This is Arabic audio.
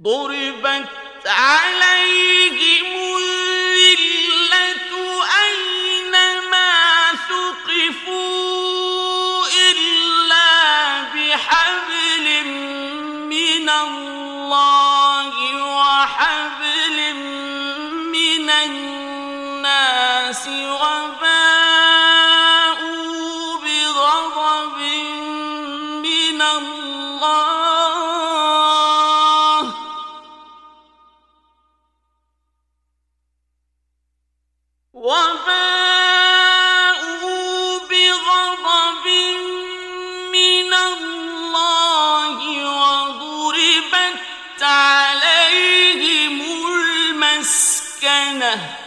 ضربت عليهم الذلة أينما ثقفوا إلا بحبل من الله وحبل من الناس وباءوا بغضب من الله وضربت عليهم المسكنة